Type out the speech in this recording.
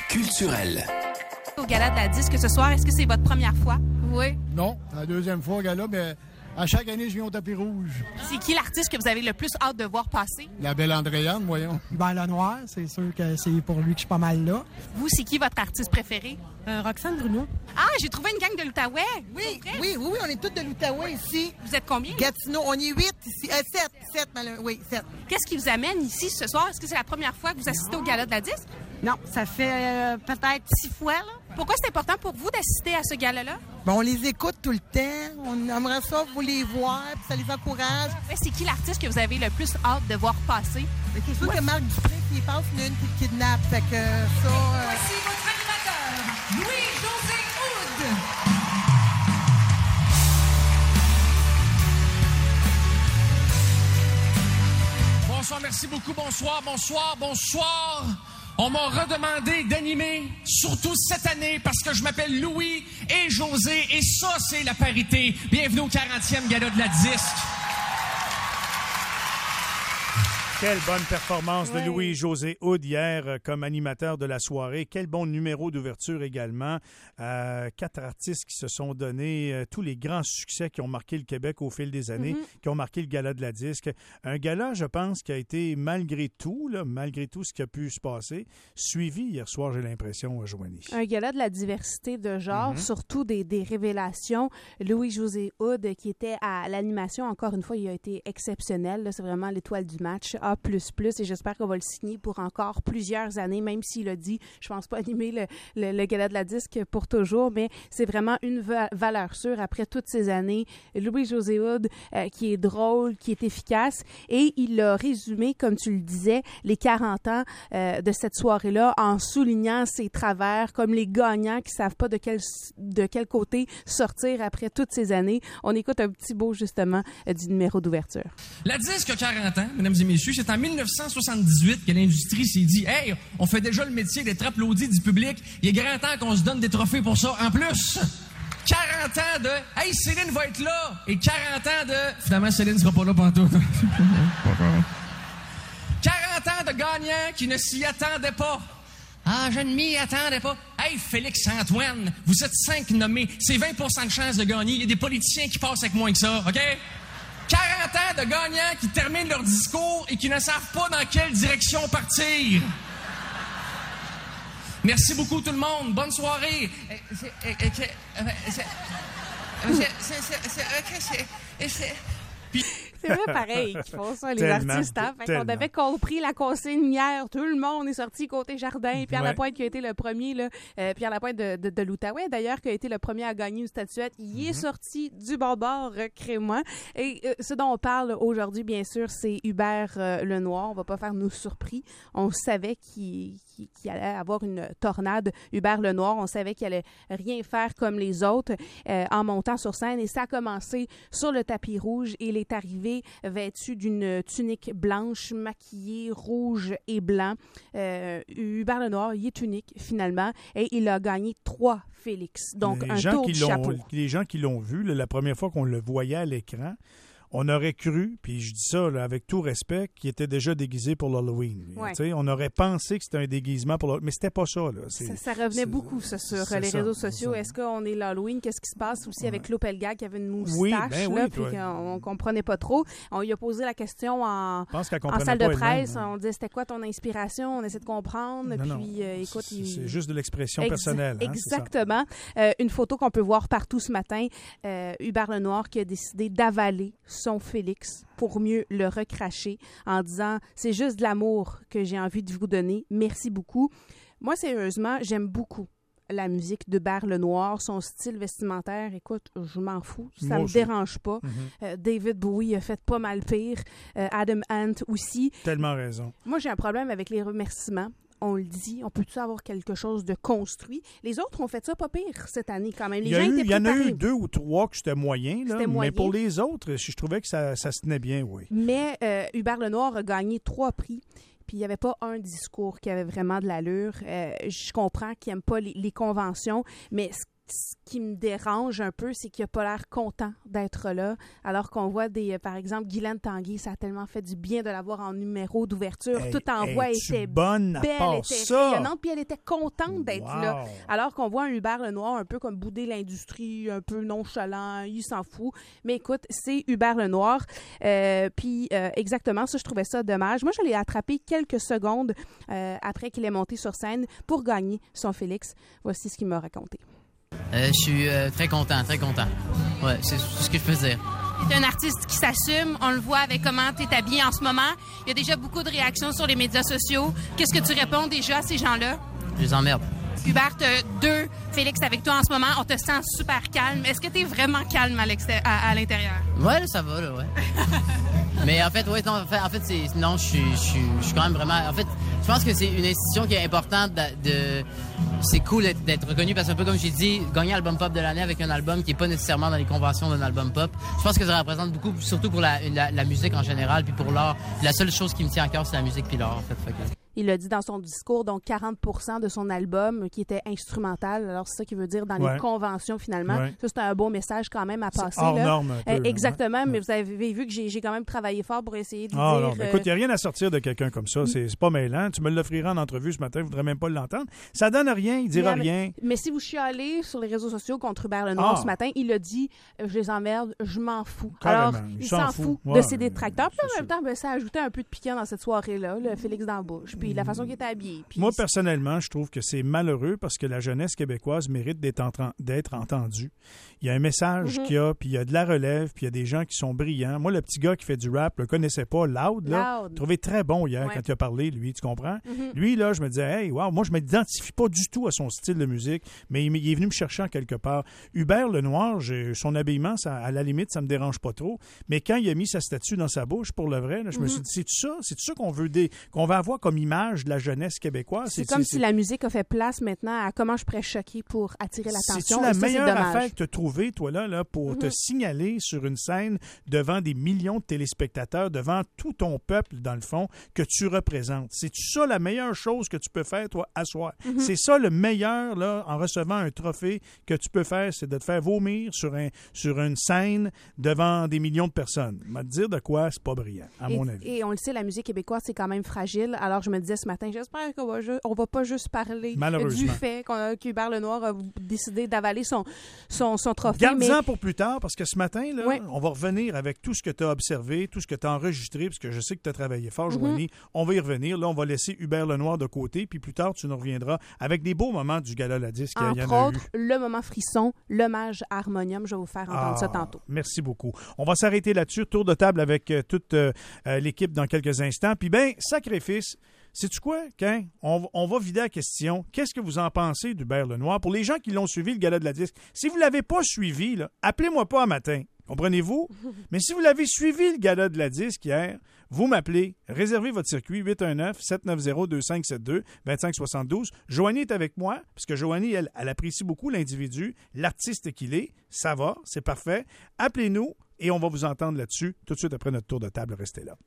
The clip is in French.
culturel. Au Gala de la Disque ce soir, est-ce que c'est votre première fois? Oui. Non, la deuxième fois au gala, mais à chaque année, je viens au tapis rouge. C'est qui l'artiste que vous avez le plus hâte de voir passer? La belle Andréane, voyons. Ben, Lenoir, c'est sûr que c'est pour lui que je suis pas mal là. Vous, c'est qui votre artiste préféré? Roxane Bruno. Ah, j'ai trouvé une gang de l'Outaouais. Oui, on est tous de l'Outaouais ici. Vous êtes combien? Gatineau, on est 8 ici. 7, oui, 7. Qu'est-ce qui vous amène ici ce soir? Est-ce que c'est la première fois que vous assistez au Gala de la Disque? Non, ça fait peut-être 6 fois, là. Pourquoi c'est important pour vous d'assister à ce gala-là? Ben, on les écoute tout le temps. On aimerait ça, vous les voir, puis ça les encourage. Ouais, c'est qui l'artiste que vous avez le plus hâte de voir passer? C'est sûr que Marc Dupré, qui passe une qui le kidnappe. Fait que ça... Voici votre animateur, Louis-José Houd. Bonsoir, merci beaucoup. Bonsoir. On m'a redemandé d'animer, surtout cette année, parce que je m'appelle Louis et José, et ça, c'est la parité. Bienvenue au 40e Gala de la Disque. Quelle bonne performance de Louis-José Houd hier comme animateur de la soirée. Quel bon numéro d'ouverture également. 4 artistes qui se sont donnés tous les grands succès qui ont marqué le Québec au fil des années, qui ont marqué le Gala de la Disque. Un gala, je pense, qui a été malgré tout ce qui a pu se passer, suivi hier soir, j'ai l'impression, Joanie. Un gala de la diversité de genre, surtout des révélations. Louis-José Houd, qui était à l'animation, encore une fois, il a été exceptionnel. Là, c'est vraiment l'étoile du match. A++, et j'espère qu'on va le signer pour encore plusieurs années, même s'il a dit, je pense pas animer le Gala de la Disque pour toujours, mais c'est vraiment une valeur sûre après toutes ces années. Louis-José Houd, qui est drôle, qui est efficace, et il a résumé, comme tu le disais, les 40 ans de cette soirée-là en soulignant ses travers, comme les gagnants qui savent pas de quel côté sortir après toutes ces années. On écoute un petit bout, justement, du numéro d'ouverture. La Disque a 40 ans, mesdames et messieurs. C'est en 1978 que l'industrie s'est dit « Hey, on fait déjà le métier d'être applaudi du public. Il est grand temps qu'on se donne des trophées pour ça. En plus, 40 ans de « Hey, Céline va être là! » et 40 ans de « Finalement, Céline sera pas là pantoute. » 40 ans de gagnants qui ne s'y attendaient pas. Ah, je ne m'y attendais pas. Hey, Félix-Antoine, vous êtes 5 nommés. C'est 20% de chance de gagner. Il y a des politiciens qui passent avec moins que ça, OK? 40 ans de gagnants qui terminent leur discours et qui ne savent pas dans quelle direction partir. Merci beaucoup tout le monde. Bonne soirée. C'est vrai pareil qu'ils font ça, les Tellement, artistes. Hein? Fait qu'on avait compris la consigne hier. Tout le monde est sorti côté jardin. Pierre Lapointe qui a été le premier, là, Pierre Lapointe de l'Outaouais, d'ailleurs, qui a été le premier à gagner une statuette. Il est sorti du bord crémois. Et ce dont on parle aujourd'hui, bien sûr, c'est Hubert Lenoir. On va pas faire nos surpris. On savait qu'il allait avoir une tornade. Hubert Lenoir, on savait qu'il allait rien faire comme les autres en montant sur scène. Et ça a commencé sur le tapis rouge. Et il est arrivé vêtu d'une tunique blanche, maquillée, rouge et blanc. Hubert Lenoir, il est unique, finalement, et il a gagné 3 Félix. Donc, un tour de chapeau. Les gens qui l'ont vu, là, la première fois qu'on le voyait à l'écran, on aurait cru, puis je dis ça là, avec tout respect, qu'il était déjà déguisé pour l'Halloween. Ouais. On aurait pensé que c'était un déguisement pour l'Halloween, mais c'était pas ça. Là. Ça revenait beaucoup, ça, sur les réseaux sociaux. Est-ce qu'on est l'Halloween? Qu'est-ce qui se passe aussi avec Lopelga qui avait une moustache, puis qu'on comprenait pas trop? On lui a posé la question en salle de presse. On disait, c'était quoi ton inspiration? On essaie de comprendre. Écoute, c'est juste de l'expression personnelle. Exactement. Une photo qu'on peut voir partout ce matin. Hubert Lenoir qui a décidé d'avaler son Félix pour mieux le recracher en disant « C'est juste de l'amour que j'ai envie de vous donner. Merci beaucoup. » Moi, sérieusement, j'aime beaucoup la musique d'Hubert Lenoir, son style vestimentaire. Écoute, je m'en fous. Ça me dérange pas. David Bowie a fait pas mal pire. Adam Ant aussi. Tellement raison. Moi, j'ai un problème avec les remerciements. On le dit, on peut-tu avoir quelque chose de construit? Les autres ont fait ça pas pire cette année quand même. Il y en a eu 2 ou 3 que c'était moyen, là, mais pour les autres, je trouvais que ça se tenait bien, oui. Mais Hubert Lenoir a gagné 3 prix. Puis il n'y avait pas un discours qui avait vraiment de l'allure. Je comprends qu'il n'aime pas les conventions, mais ce qui me dérange un peu, c'est qu'il n'a pas l'air content d'être là, alors qu'on voit par exemple, Guylaine Tanguay, ça a tellement fait du bien de l'avoir en numéro d'ouverture. Tout en voix était bonne belle, à était ça. rayonnante, puis elle était contente d'être là. Alors qu'on voit un Hubert Lenoir un peu comme bouder l'industrie, un peu nonchalant, il s'en fout. Mais écoute, c'est Hubert Lenoir. Puis exactement, ça, je trouvais ça dommage. Moi, je l'ai attrapé quelques secondes après qu'il ait monté sur scène pour gagner son Félix. Voici ce qu'il m'a raconté. Je suis très content, très content. Ouais, c'est ce que je peux dire. Tu es un artiste qui s'assume. On le voit avec comment tu es habillé en ce moment. Il y a déjà beaucoup de réactions sur les médias sociaux. Qu'est-ce que tu réponds déjà à ces gens-là? Je les emmerde. Hubert, tu as 2 Félix avec toi en ce moment. On te sent super calme. Est-ce que tu es vraiment calme à l'intérieur? Ouais, là, ça va, là, ouais. Mais en fait, ouais, non, en fait, je suis quand même vraiment... En fait, je pense que c'est une institution qui est importante c'est cool d'être reconnu parce qu'un peu comme j'ai dit, gagner album pop de l'année avec un album qui est pas nécessairement dans les conventions d'un album pop, je pense que ça représente beaucoup, surtout pour la musique en général, puis pour l'art. La seule chose qui me tient à cœur, c'est la musique puis l'art, en fait. Il l'a dit dans son discours, donc 40% de son album qui était instrumental. Alors, c'est ça qui veut dire dans les conventions, finalement. Ouais. Ça, c'est un beau message quand même à passer. C'est hors norme un peu. Exactement, mais vous avez vu que j'ai quand même travaillé fort pour essayer de dire... Non, mais écoute, il n'y a rien à sortir de quelqu'un comme ça. C'est pas mêlant. Tu me l'offriras en entrevue ce matin, je ne voudrais même pas l'entendre. Ça donne rien, il dira rien. Mais si vous chialez sur les réseaux sociaux contre Hubert Lenoir ce matin, il a dit « Je les emmerde, je m'en fous ». Alors, il s'en fout de ses détracteurs. Puis en même temps, ça ajoutait un peu de piquant dans cette soirée-là, le Félix dans la bouche, puis la façon qu'il était habillé. Moi, personnellement, je trouve que c'est malheureux parce que la jeunesse québécoise mérite d'être entendue. Il y a un message qu'il y a, puis il y a de la relève, puis il y a des gens qui sont brillants. Moi, le petit gars qui fait du rap, je le connaissais pas, Loud, là, je trouvais très bon hier quand il a parlé, lui, tu comprends? Lui, là, je me disais, hey, wow, moi, je ne m'identifie pas du tout à son style de musique, mais il est venu me chercher en quelque part. Hubert Lenoir, son habillement, ça, à la limite, ça me dérange pas trop, mais quand il a mis sa statue dans sa bouche, pour le vrai, là, je me suis dit, c'est ça qu'on veut avoir comme image de la jeunesse québécoise. C'est comme si la musique a fait place maintenant à comment je pourrais choquer pour attirer l'attention. C'est-tu la meilleure affaire que tu as trouvée, toi, là pour te signaler sur une scène devant des millions de téléspectateurs, devant tout ton peuple, dans le fond, que tu représentes? C'est-tu ça la meilleure chose que tu peux faire, toi, à soir? C'est ça le meilleur, là, en recevant un trophée que tu peux faire, c'est de te faire vomir sur une scène devant des millions de personnes. Me dire de quoi, c'est pas brillant, à mon avis. Et on le sait, la musique québécoise, c'est quand même fragile. Alors, je me disais ce matin, j'espère qu'on va pas juste parler du fait qu'Hubert Lenoir a décidé d'avaler son trophée. Garde-en pour plus tard, parce que ce matin, là, on va revenir avec tout ce que tu as observé, tout ce que tu as enregistré, parce que je sais que tu as travaillé fort, Joanie. On va y revenir. Là, on va laisser Hubert Lenoir de côté, puis plus tard, tu nous reviendras avec des beaux moments du Gala La Disque. Entre autres, le moment frisson, l'hommage à Harmonium. Je vais vous faire entendre ça tantôt. Merci beaucoup. On va s'arrêter là-dessus. Tour de table avec toute l'équipe dans quelques instants. Puis bien, sacrifice. Sais-tu quoi, Ken? On va vider la question. Qu'est-ce que vous en pensez d'Hubert Lenoir? Pour les gens qui l'ont suivi, le Gala de la Disque, si vous ne l'avez pas suivi, là, appelez-moi pas un matin. Comprenez-vous? Mais si vous l'avez suivi, le Gala de la Disque hier, vous m'appelez, réservez votre circuit, 819-790-2572, 2572. Joanie est avec moi, parce que Joanie, elle apprécie beaucoup l'individu, l'artiste qu'il est. Ça va, c'est parfait. Appelez-nous et on va vous entendre là-dessus tout de suite après notre tour de table. Restez là.